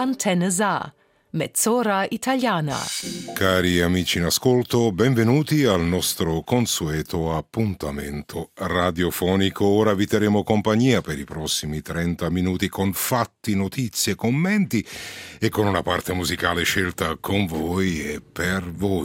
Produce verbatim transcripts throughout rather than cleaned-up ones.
Antenne Sa, mezz'ora italiana. Cari amici in ascolto, benvenuti al nostro consueto appuntamento radiofonico. Ora vi terremo compagnia per i prossimi trenta minuti con fatti, notizie, commenti e con una parte musicale scelta con voi e per voi.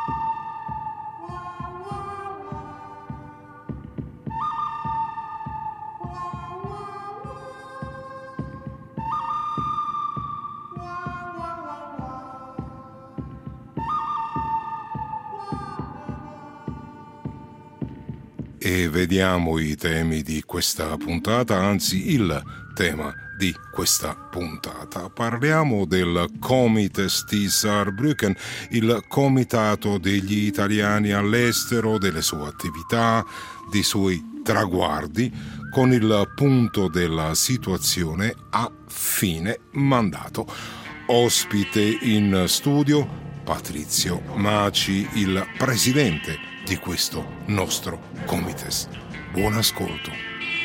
E vediamo i temi di questa puntata, anzi il tema di questa puntata. Parliamo del Comites di Saarbrücken, il comitato degli italiani all'estero, delle sue attività, dei suoi traguardi, con il punto della situazione a fine mandato. Ospite in studio Patrizio Maci, il presidente di questo nostro Comites. Buon ascolto.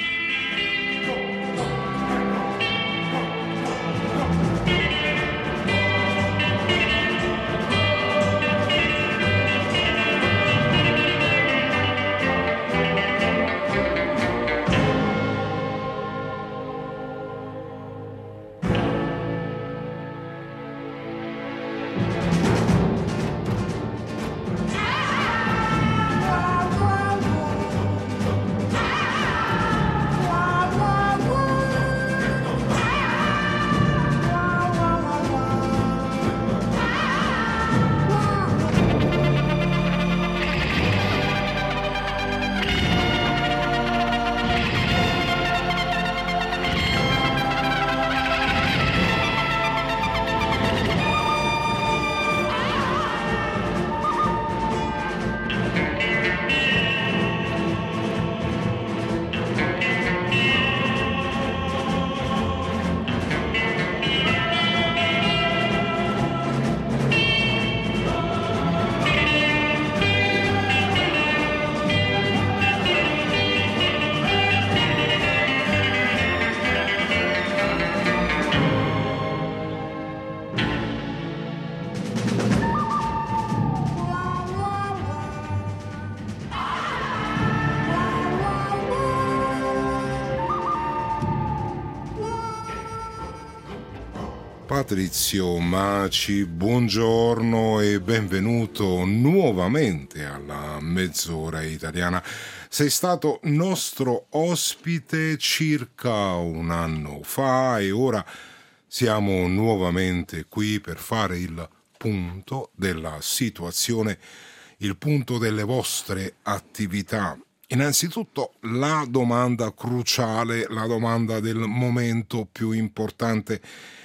Patrizio Maci, buongiorno e benvenuto nuovamente alla mezz'ora italiana. Sei stato nostro ospite circa un anno fa e ora siamo nuovamente qui per fare il punto della situazione, il punto delle vostre attività. Innanzitutto la domanda cruciale, la domanda del momento più importante.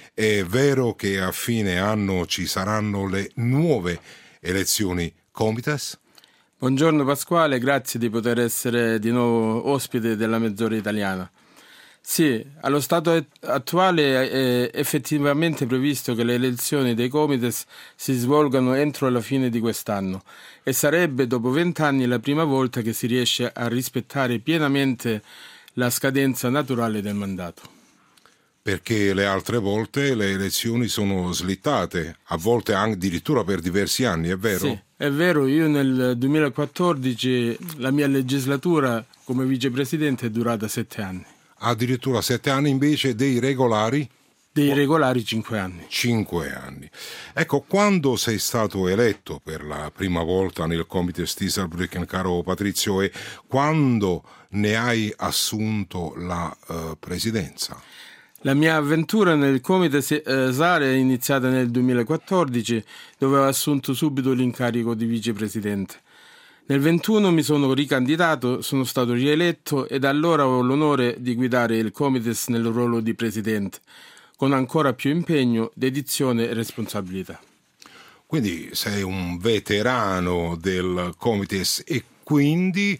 È vero che a fine anno ci saranno le nuove elezioni Comites? Buongiorno Pasquale, grazie di poter essere di nuovo ospite della mezz'ora italiana. Sì, allo stato attuale è effettivamente previsto che le elezioni dei Comites si svolgano entro la fine di quest'anno e sarebbe dopo vent'anni la prima volta che si riesce a rispettare pienamente la scadenza naturale del mandato. Perché le altre volte le elezioni sono slittate, a volte anche addirittura per diversi anni, è vero? Sì, è vero. Io nel duemilaquattordici la mia legislatura come vicepresidente è durata sette anni. Addirittura sette anni invece dei regolari? Dei regolari cinque anni. Cinque anni. Ecco, quando sei stato eletto per la prima volta nel Comites di Saarbrücken, caro Patrizio, e quando ne hai assunto la uh, presidenza? La mia avventura nel Comites eh, Saar è iniziata nel duemilaquattordici, dove ho assunto subito l'incarico di vicepresidente. Nel ventuno mi sono ricandidato, sono stato rieletto e da allora ho l'onore di guidare il Comites nel ruolo di presidente, con ancora più impegno, dedizione e responsabilità. Quindi sei un veterano del Comites e quindi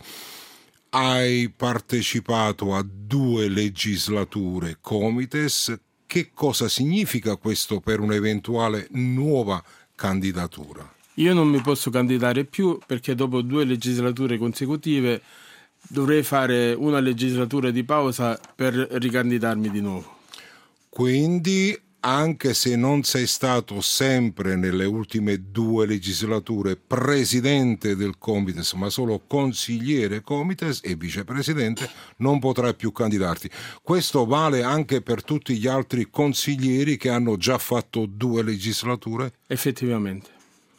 hai partecipato a due legislature Comites. Che cosa significa questo per un'eventuale nuova candidatura? Io non mi posso candidare più perché dopo due legislature consecutive dovrei fare una legislatura di pausa per ricandidarmi di nuovo. Quindi anche se non sei stato sempre nelle ultime due legislature presidente del Comites, ma solo consigliere Comites e vicepresidente, non potrai più candidarti. Questo vale anche per tutti gli altri consiglieri che hanno già fatto due legislature? Effettivamente.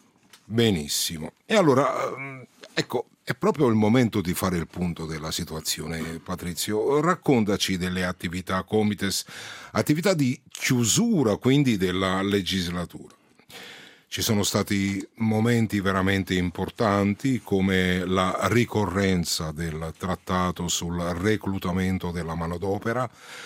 Benissimo. E allora, ecco, è proprio il momento di fare il punto della situazione, Patrizio. Raccontaci delle attività Comites, attività di chiusura quindi della legislatura. Ci sono stati momenti veramente importanti come la ricorrenza del trattato sul reclutamento della manodopera,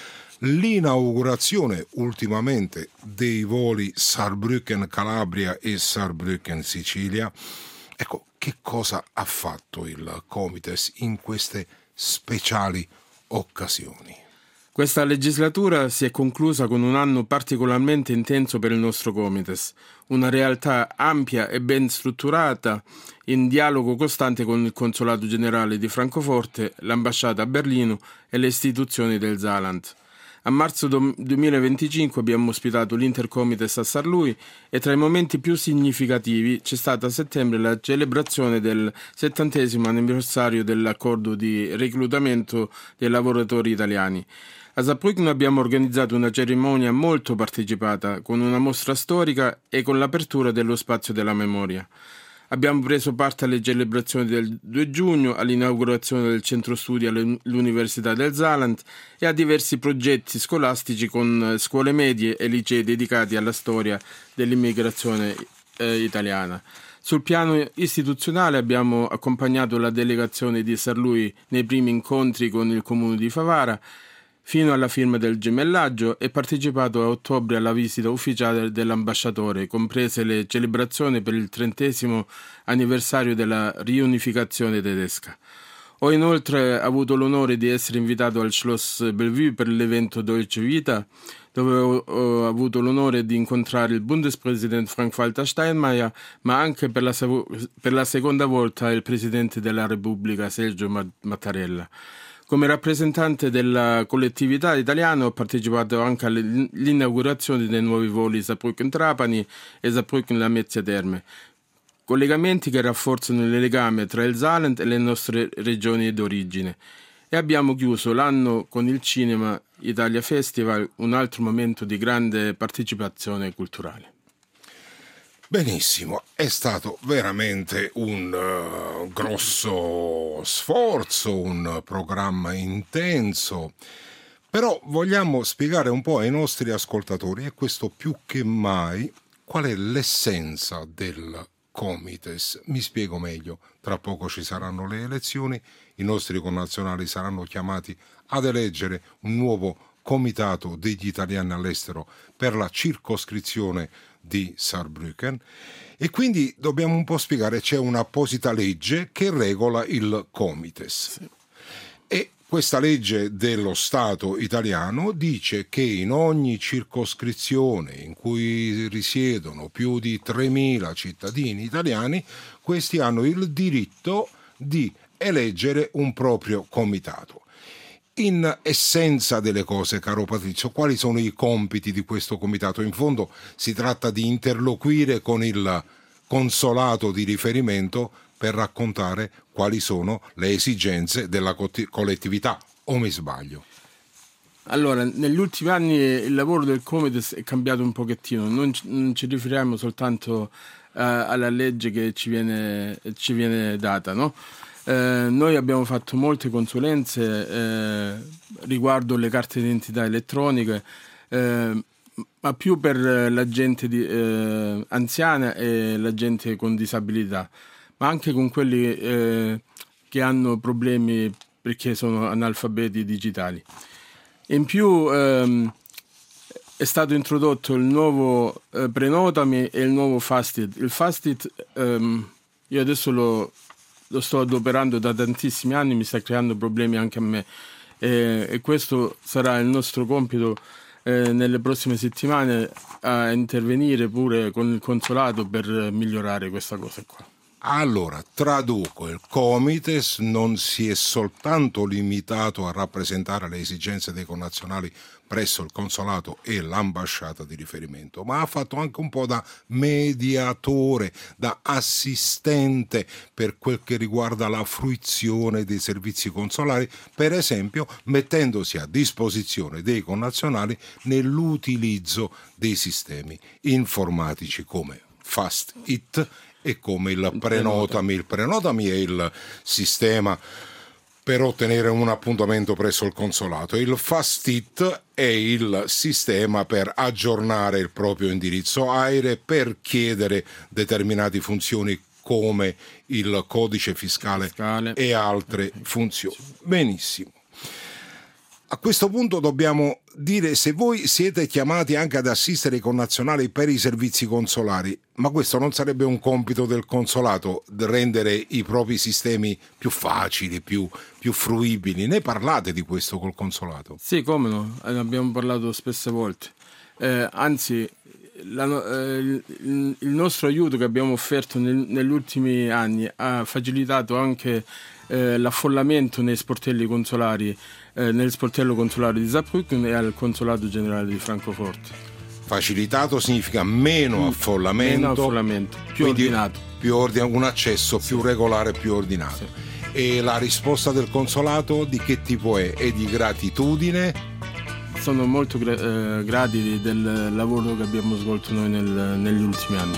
l'inaugurazione ultimamente dei voli Saarbrücken Calabria e Saarbrücken Sicilia. Ecco, che cosa ha fatto il Comites in queste speciali occasioni? Questa legislatura si è conclusa con un anno particolarmente intenso per il nostro Comites, una realtà ampia e ben strutturata, in dialogo costante con il Consolato Generale di Francoforte, l'ambasciata a Berlino e le istituzioni del Saarland. A marzo duemilaventicinque abbiamo ospitato l'Intercomites a Saarlouis e tra i momenti più significativi c'è stata a settembre la celebrazione del settantesimo anniversario dell'accordo di reclutamento dei lavoratori italiani. A Saarbrücken abbiamo organizzato una cerimonia molto partecipata, con una mostra storica e con l'apertura dello spazio della memoria. Abbiamo preso parte alle celebrazioni del due giugno, all'inaugurazione del centro studi all'Università del Saarland e a diversi progetti scolastici con scuole medie e licei dedicati alla storia dell'immigrazione eh, italiana. Sul piano istituzionale abbiamo accompagnato la delegazione di Saarlouis nei primi incontri con il comune di Favara, fino alla firma del gemellaggio, e partecipato a ottobre alla visita ufficiale dell'ambasciatore, comprese le celebrazioni per il trentesimo anniversario della riunificazione tedesca. Ho inoltre avuto l'onore di essere invitato al Schloss Bellevue per l'evento Deutsche Vita, dove ho, ho avuto l'onore di incontrare il Bundespräsident Frank-Walter Steinmeier, ma anche per la, per la seconda volta il Presidente della Repubblica Sergio Mattarella. Come rappresentante della collettività italiana ho partecipato anche all'inaugurazione dei nuovi voli Saarbrücken-Trapani e Saarbrücken-Lamezia Terme, collegamenti che rafforzano il legame tra il Saarland e le nostre regioni d'origine. E abbiamo chiuso l'anno con il Cinema Italia Festival, un altro momento di grande partecipazione culturale. Benissimo, è stato veramente un uh, grosso sforzo, un programma intenso, però vogliamo spiegare un po' ai nostri ascoltatori, e questo più che mai, qual è l'essenza del Comites. Mi spiego meglio: tra poco ci saranno le elezioni, i nostri connazionali saranno chiamati ad eleggere un nuovo comitato degli italiani all'estero per la circoscrizione di Saarbrücken, e quindi dobbiamo un po' spiegare, c'è un'apposita legge che regola il Comites. Sì. E questa legge dello Stato italiano dice che in ogni circoscrizione in cui risiedono più di tremila cittadini italiani, questi hanno il diritto di eleggere un proprio comitato. In essenza delle cose, caro Patrizio, quali sono i compiti di questo comitato? In fondo si tratta di interloquire con il consolato di riferimento per raccontare quali sono le esigenze della collettività, o mi sbaglio? Allora, negli ultimi anni il lavoro del Comites è cambiato un pochettino, non ci, non ci riferiamo soltanto uh, alla legge che ci viene, ci viene data, no? Eh, noi abbiamo fatto molte consulenze eh, riguardo le carte d'identità elettroniche, eh, ma più per la gente di, eh, anziana e la gente con disabilità, ma anche con quelli eh, che hanno problemi perché sono analfabeti digitali. In più ehm, è stato introdotto il nuovo eh, Prenotami e il nuovo Fastit. Il Fastit ehm, io adesso lo lo sto adoperando da tantissimi anni, mi sta creando problemi anche a me, e, e questo sarà il nostro compito eh, nelle prossime settimane, a intervenire pure con il consolato per migliorare questa cosa qua. Allora, traduco, il Comites non si è soltanto limitato a rappresentare le esigenze dei connazionali presso il consolato e l'ambasciata di riferimento, ma ha fatto anche un po' da mediatore, da assistente per quel che riguarda la fruizione dei servizi consolari, per esempio mettendosi a disposizione dei connazionali nell'utilizzo dei sistemi informatici come Fast It e come il Prenotami. Il Prenotami è il sistema per ottenere un appuntamento presso il consolato. Il Fast It è il sistema per aggiornare il proprio indirizzo AIRE, per chiedere determinate funzioni come il codice fiscale, fiscale. e altre funzioni. Benissimo. A questo punto dobbiamo dire se voi siete chiamati anche ad assistere i connazionali per i servizi consolari, ma questo non sarebbe un compito del consolato, rendere i propri sistemi più facili, più, più fruibili? Ne parlate di questo col consolato? Sì, come no, ne abbiamo parlato spesse volte. Eh, anzi, la, eh, il, il nostro aiuto che abbiamo offerto nel, negli ultimi anni ha facilitato anche eh, l'affollamento nei sportelli consolari, eh, nel sportello consolare di Saarbrücken e al consolato generale di Francoforte. Facilitato significa meno affollamento, meno affollamento, più ordinato, più ordine, un accesso più sì. regolare, più ordinato. Sì. E la risposta del consolato di che tipo è? È di gratitudine? Sono molto gra- eh, grati del lavoro che abbiamo svolto noi nel, negli ultimi anni.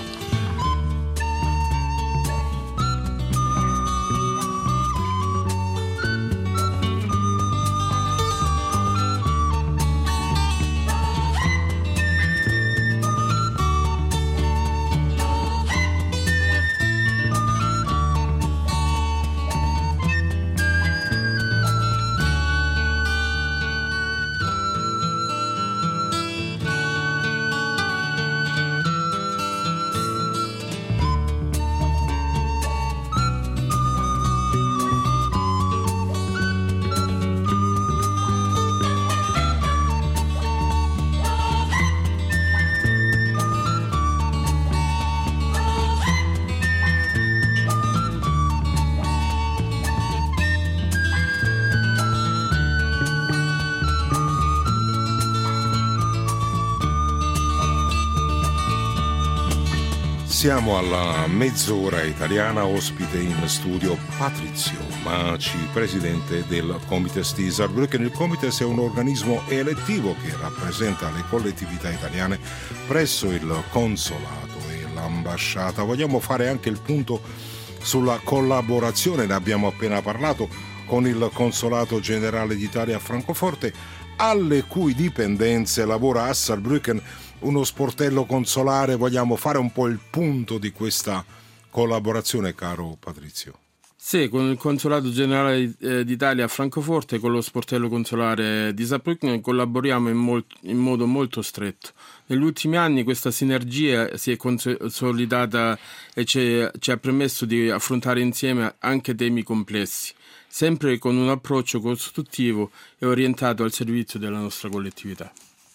Siamo alla mezz'ora italiana, ospite in studio Patrizio Maci, presidente del Comites di Saarbrücken. Il Comites è un organismo elettivo che rappresenta le collettività italiane presso il consolato e l'ambasciata. Vogliamo fare anche il punto sulla collaborazione, ne abbiamo appena parlato, con il Consolato Generale d'Italia a Francoforte, alle cui dipendenze lavora a Saarbrücken uno sportello consolare. Vogliamo fare un po' il punto di questa collaborazione, caro Patrizio? Sì, con il Consolato Generale d'Italia a Francoforte e con lo sportello consolare di Saarbrücken collaboriamo in, molt- in modo molto stretto. Negli ultimi anni questa sinergia si è consolidata e ci, ci ha permesso di affrontare insieme anche temi complessi, sempre con un approccio costruttivo e orientato al servizio della nostra collettività.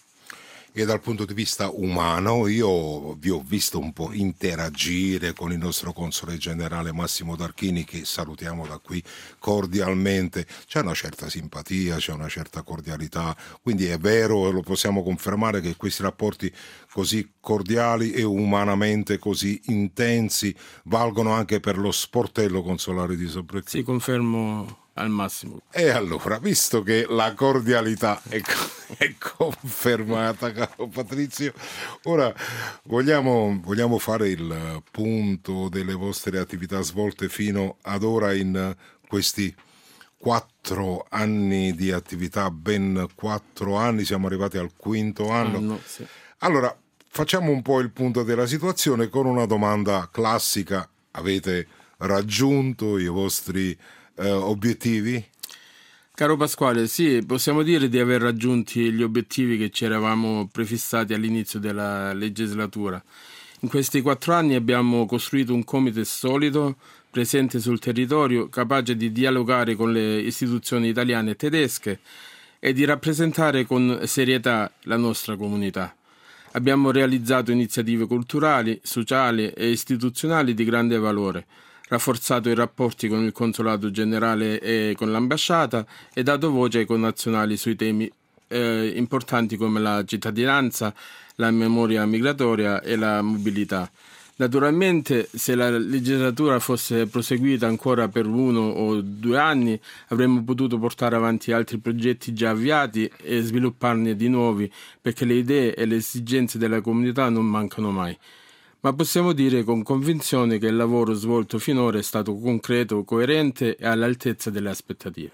E dal punto di vista umano, io vi ho visto un po' interagire con il nostro console generale Massimo D'Archini, che salutiamo da qui cordialmente. C'è una certa simpatia, c'è una certa cordialità, quindi è vero e lo possiamo confermare che questi rapporti così cordiali e umanamente così intensi valgono anche per lo sportello consolare di Saarbrücken. Sì, confermo al massimo. E allora, visto che la cordialità è, è confermata, caro Patrizio, ora vogliamo, vogliamo fare il punto delle vostre attività svolte fino ad ora in questi quattro anni di attività, ben quattro anni, siamo arrivati al quinto anno. Ah, no, sì. Allora, facciamo un po' il punto della situazione con una domanda classica. Avete raggiunto i vostri Uh, obiettivi? Caro Pasquale, sì, possiamo dire di aver raggiunto gli obiettivi che ci eravamo prefissati all'inizio della legislatura. In questi quattro anni abbiamo costruito un Comites solido, presente sul territorio, capace di dialogare con le istituzioni italiane e tedesche e di rappresentare con serietà la nostra comunità. Abbiamo realizzato iniziative culturali, sociali e istituzionali di grande valore, rafforzato i rapporti con il consolato generale e con l'ambasciata e dato voce ai connazionali sui temi eh, importanti come la cittadinanza, la memoria migratoria e la mobilità. Naturalmente, se la legislatura fosse proseguita ancora per uno o due anni, avremmo potuto portare avanti altri progetti già avviati e svilupparne di nuovi, perché le idee e le esigenze della comunità non mancano mai. Ma possiamo dire con convinzione che il lavoro svolto finora è stato concreto, coerente e all'altezza delle aspettative.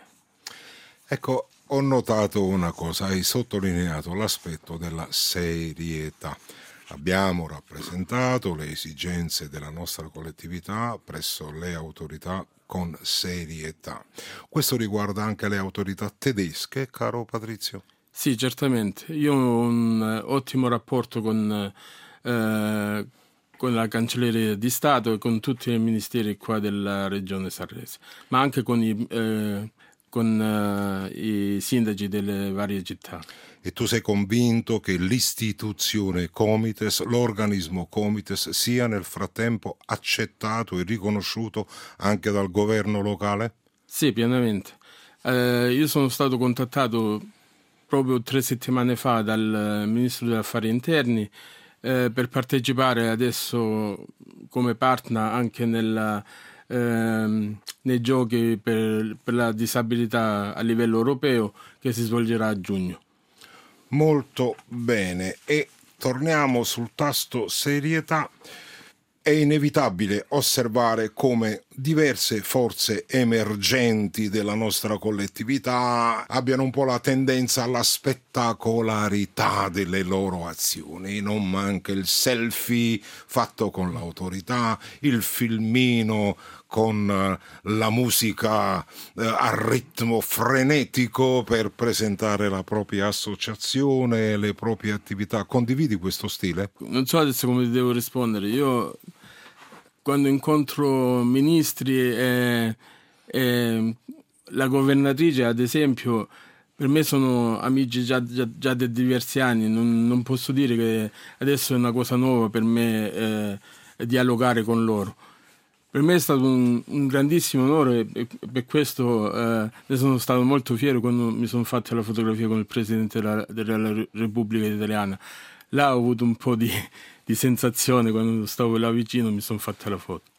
Ecco, ho notato una cosa, hai sottolineato l'aspetto della serietà. Abbiamo rappresentato le esigenze della nostra collettività presso le autorità con serietà. Questo riguarda anche le autorità tedesche, caro Patrizio? Sì, certamente. Io ho un uh, ottimo rapporto con, uh, con la Cancelleria di Stato e con tutti i ministeri qua della regione sarrese, ma anche con i, uh, con, uh, i sindaci delle varie città. E tu sei convinto che l'istituzione Comites, l'organismo Comites, sia nel frattempo accettato e riconosciuto anche dal governo locale? Sì, pienamente. Eh, io sono stato contattato proprio tre settimane fa dal Ministro degli Affari Interni eh, per partecipare adesso come partner anche nella, eh, nei giochi per, per la disabilità a livello europeo che si svolgerà a giugno. Molto bene, e torniamo sul tasto serietà. È inevitabile osservare come diverse forze emergenti della nostra collettività abbiano un po' la tendenza alla spettacolarità delle loro azioni. Non manca il selfie fatto con l'autorità, il filmino con la musica eh, a ritmo frenetico per presentare la propria associazione, le proprie attività. Condividi questo stile? Non so adesso come devo rispondere. Io quando incontro ministri e, e la governatrice, ad esempio, per me sono amici già, già, già da diversi anni. Non, non posso dire che adesso è una cosa nuova per me eh, dialogare con loro. Per me è stato un, un grandissimo onore e per questo eh, ne sono stato molto fiero quando mi sono fatto la fotografia con il Presidente della, della Repubblica Italiana. Là ho avuto un po' di, di sensazione quando stavo là vicino, mi sono fatta la foto.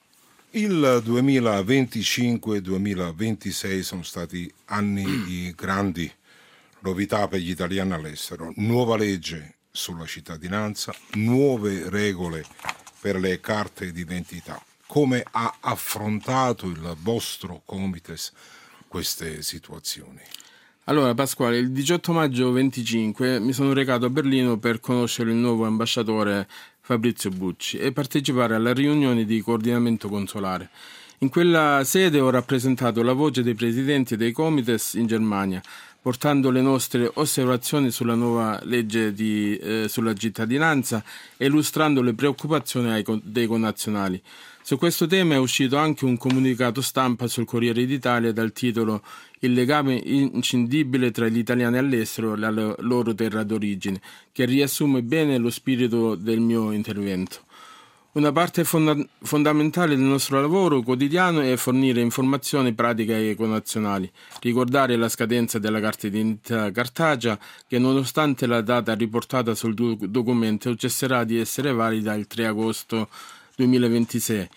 Il duemilaventicinque duemilaventisei sono stati anni di grandi novità per gli italiani all'estero. Nuova legge sulla cittadinanza, nuove regole per le carte d'identità. Come ha affrontato il vostro Comites queste situazioni? Allora Pasquale, il diciotto maggio venticinque mi sono recato a Berlino per conoscere il nuovo ambasciatore Fabrizio Bucci e partecipare alla riunione di coordinamento consolare. In quella sede ho rappresentato la voce dei presidenti dei Comites in Germania, portando le nostre osservazioni sulla nuova legge di, eh, sulla cittadinanza e illustrando le preoccupazioni ai, dei connazionali. Su questo tema è uscito anche un comunicato stampa sul Corriere d'Italia dal titolo «Il legame inscindibile tra gli italiani all'estero e la loro terra d'origine», che riassume bene lo spirito del mio intervento. Una parte fonda- fondamentale del nostro lavoro quotidiano è fornire informazioni pratiche ai connazionali, ricordare la scadenza della carta d'identità cartacea che nonostante la data riportata sul do- documento cesserà di essere valida il tre agosto duemilaventisei,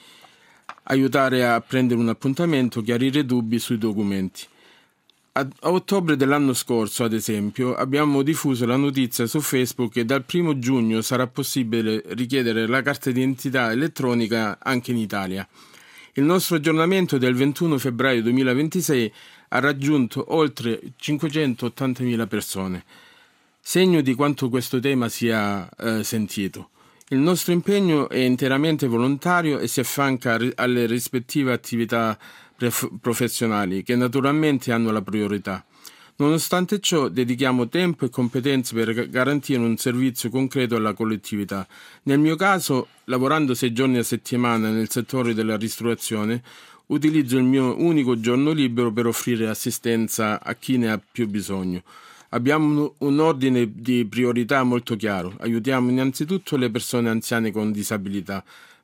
aiutare a prendere un appuntamento, chiarire dubbi sui documenti. A, a ottobre dell'anno scorso, ad esempio, abbiamo diffuso la notizia su Facebook che dal primo giugno sarà possibile richiedere la carta d'identità elettronica anche in Italia. Il nostro aggiornamento del ventuno febbraio duemilaventisei ha raggiunto oltre cinquecentottantamila persone, segno di quanto questo tema sia eh, sentito. Il nostro impegno è interamente volontario e si affianca alle rispettive attività professionali che naturalmente hanno la priorità. Nonostante ciò, dedichiamo tempo e competenze per garantire un servizio concreto alla collettività. Nel mio caso, lavorando sei giorni a settimana nel settore della ristorazione, utilizzo il mio unico giorno libero per offrire assistenza a chi ne ha più bisogno. Abbiamo un ordine di priorità molto chiaro. Aiutiamo innanzitutto le persone anziane con disabilità,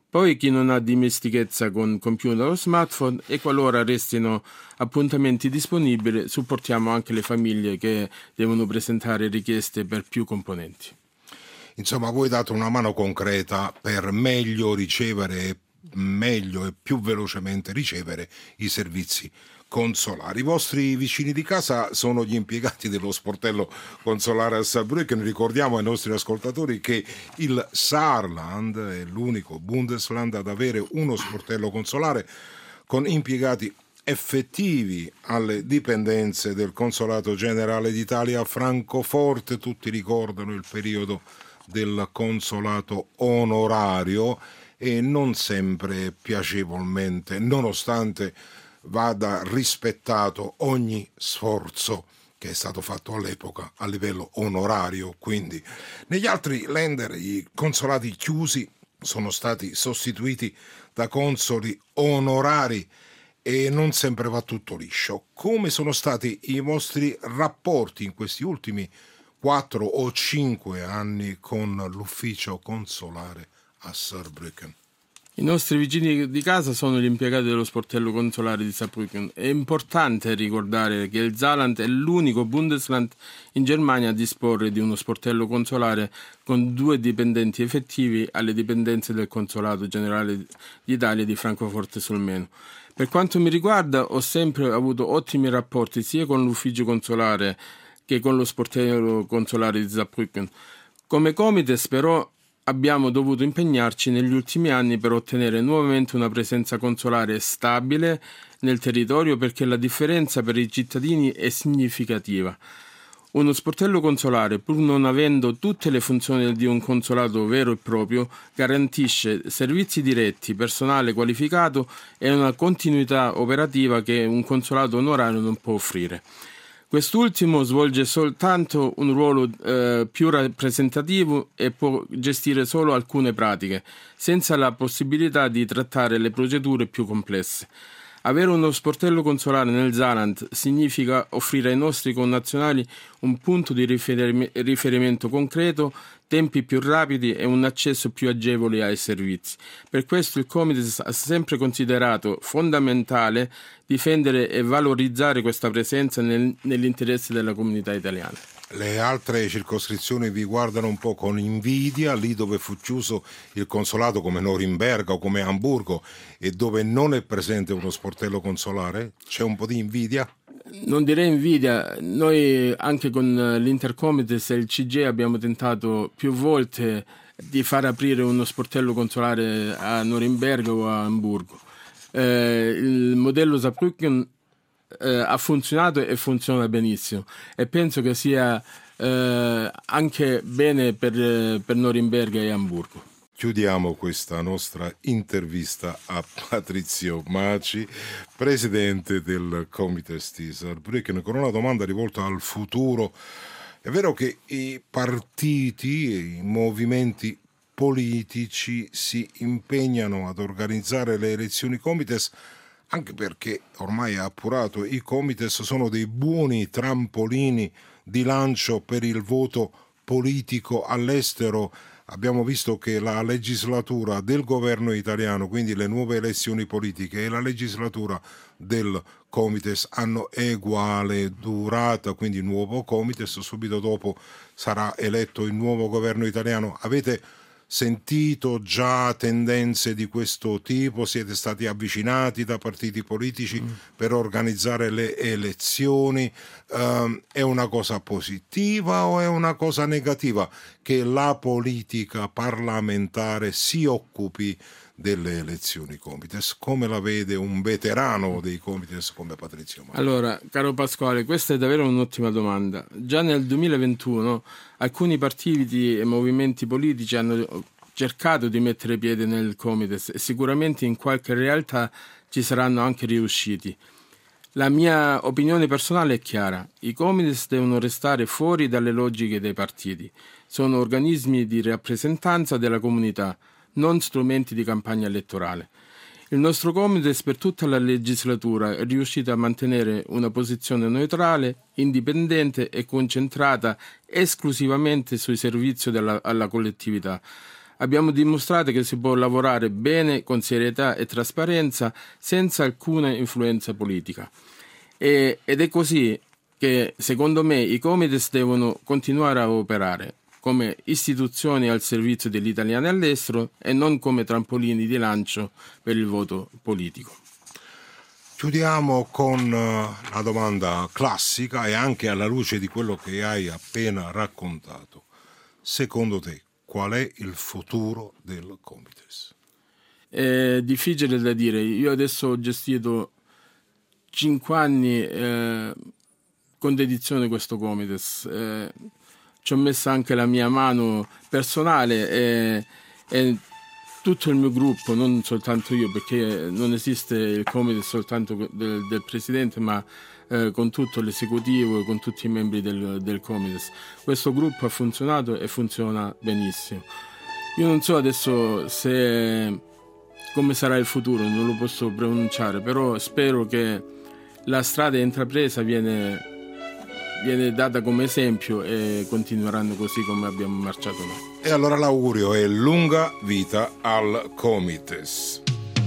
poi chi non ha dimestichezza con computer o smartphone, e qualora restino appuntamenti disponibili supportiamo anche le famiglie che devono presentare richieste per più componenti. Insomma, voi date una mano concreta per meglio ricevere, meglio e più velocemente ricevere i servizi consolari. I vostri vicini di casa sono gli impiegati dello sportello consolare a Saarbrücken. Ricordiamo ai nostri ascoltatori che il Saarland è l'unico Bundesland ad avere uno sportello consolare con impiegati effettivi alle dipendenze del Consolato Generale d'Italia a Francoforte. Tutti ricordano il periodo del consolato onorario e non sempre piacevolmente, nonostante vada rispettato ogni sforzo che è stato fatto all'epoca a livello onorario. Quindi negli altri Länder i consolati chiusi sono stati sostituiti da consoli onorari e non sempre va tutto liscio. Come sono stati i vostri rapporti in questi ultimi quattro o cinque anni con l'ufficio consolare a Saarbrücken? I nostri vicini di casa sono gli impiegati dello sportello consolare di Saarbrücken. È importante ricordare che il Saarland è l'unico Bundesland in Germania a disporre di uno sportello consolare con due dipendenti effettivi alle dipendenze del Consolato Generale d'Italia di Francoforte sul Meno. Per quanto mi riguarda, ho sempre avuto ottimi rapporti sia con l'ufficio consolare che con lo sportello consolare di Saarbrücken. Come Comites, però, abbiamo dovuto impegnarci negli ultimi anni per ottenere nuovamente una presenza consolare stabile nel territorio, perché la differenza per i cittadini è significativa. Uno sportello consolare, pur non avendo tutte le funzioni di un consolato vero e proprio, garantisce servizi diretti, personale qualificato e una continuità operativa che un consolato onorario non può offrire. Quest'ultimo svolge soltanto un ruolo eh, più rappresentativo e può gestire solo alcune pratiche, senza la possibilità di trattare le procedure più complesse. Avere uno sportello consolare nel Saarland significa offrire ai nostri connazionali un punto di riferim- riferimento concreto, tempi più rapidi e un accesso più agevole ai servizi. Per questo il Comites ha sempre considerato fondamentale difendere e valorizzare questa presenza nel, nell'interesse della comunità italiana. Le altre circoscrizioni vi guardano un po' con invidia, lì dove fu chiuso il consolato, come Norimberga o come Amburgo, e dove non è presente uno sportello consolare? C'è un po' di invidia? Non direi invidia, noi anche con l'Intercomites e il C G abbiamo tentato più volte di far aprire uno sportello consolare a Norimberga o a Amburgo. Eh, il modello Saarbrücken eh, ha funzionato e funziona benissimo, e penso che sia eh, anche bene per, per Norimberga e Amburgo. Chiudiamo questa nostra intervista a Patrizio Maci, presidente del Comites di Saarbrücken, con una domanda rivolta al futuro. È vero che i partiti, i movimenti politici si impegnano ad organizzare le elezioni Comites, anche perché ormai è appurato, i Comites sono dei buoni trampolini di lancio per il voto politico all'estero. Abbiamo visto che la legislatura del governo italiano, quindi le nuove elezioni politiche, e la legislatura del Comites hanno eguale durata, quindi il nuovo Comites subito dopo sarà eletto il nuovo governo italiano. Avete sentito già tendenze di questo tipo? Siete stati avvicinati da partiti politici mm. per organizzare le elezioni? Um, è una cosa positiva o è una cosa negativa che la politica parlamentare si occupi delle elezioni Comites? Come la vede un veterano dei Comites come Patrizio Maci? Allora, caro Pasquale, questa è davvero un'ottima domanda. Già nel duemilaventuno alcuni partiti e movimenti politici hanno cercato di mettere piede nel Comites e sicuramente in qualche realtà ci saranno anche riusciti. La mia opinione personale è chiara: i Comites devono restare fuori dalle logiche dei partiti. Sono organismi di rappresentanza della comunità, non strumenti di campagna elettorale. Il nostro Comites per tutta la legislatura è riuscito a mantenere una posizione neutrale, indipendente e concentrata esclusivamente sui servizi della, alla collettività. Abbiamo dimostrato che si può lavorare bene, con serietà e trasparenza, senza alcuna influenza politica. E, ed è così che, secondo me, i Comites devono continuare a operare come istituzioni al servizio degli italiani all'estero e non come trampolini di lancio per il voto politico. Chiudiamo con la domanda classica e anche alla luce di quello che hai appena raccontato. Secondo te, qual è il futuro del Comites? È difficile da dire. Io adesso ho gestito cinque anni eh, con dedizione questo Comites. Eh, ci ho messo anche la mia mano personale e, e tutto il mio gruppo, non soltanto io, perché non esiste il Comites soltanto del, del Presidente, ma eh, con tutto l'esecutivo e con tutti i membri del, del Comites. Questo gruppo ha funzionato e funziona benissimo. Io non so adesso se come sarà il futuro, non lo posso pronunciare, però spero che la strada intrapresa viene viene data come esempio e continueranno così come abbiamo marciato noi. E allora l'augurio è lunga vita al Comites.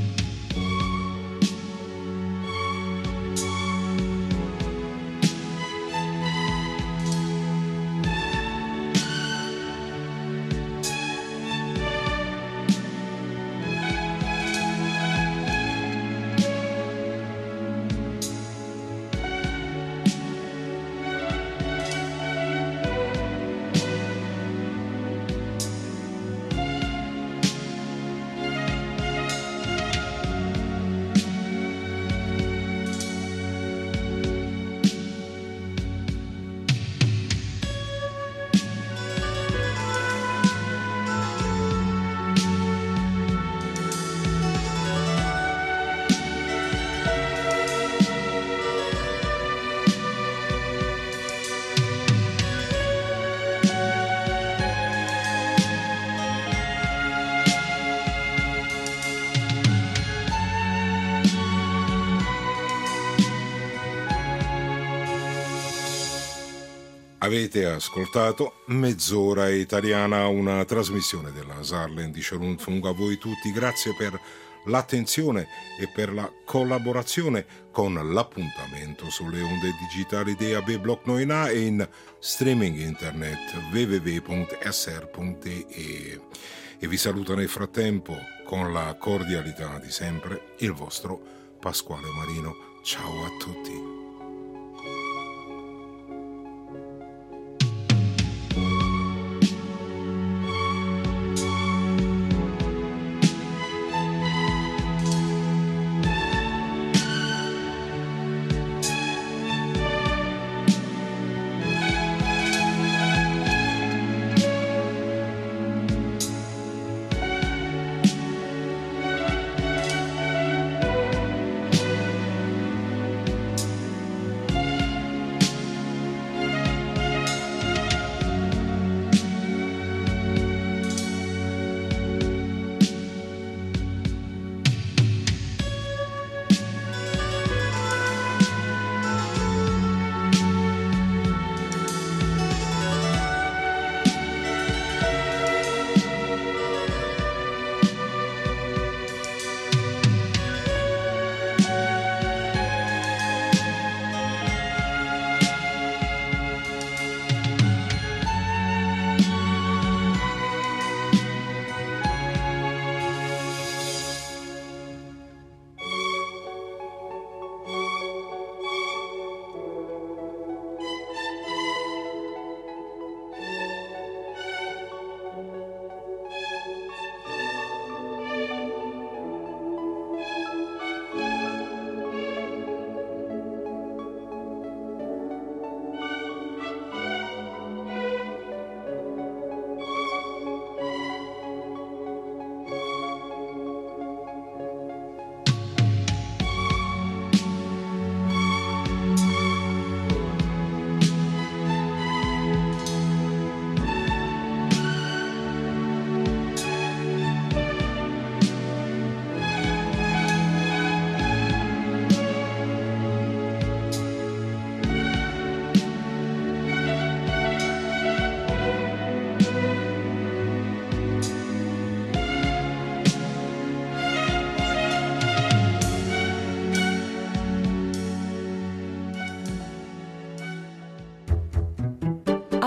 Avete ascoltato Mezz'ora Italiana, una trasmissione della Saarländische Rundfunk. A voi tutti, grazie per l'attenzione e per la collaborazione con l'appuntamento sulle onde digitali di A B Block nine A e in streaming internet w w w punto s r punto e. E vi saluto nel frattempo con la cordialità di sempre il vostro Pasquale Marino. Ciao a tutti.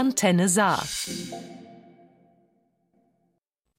Antenne Saar.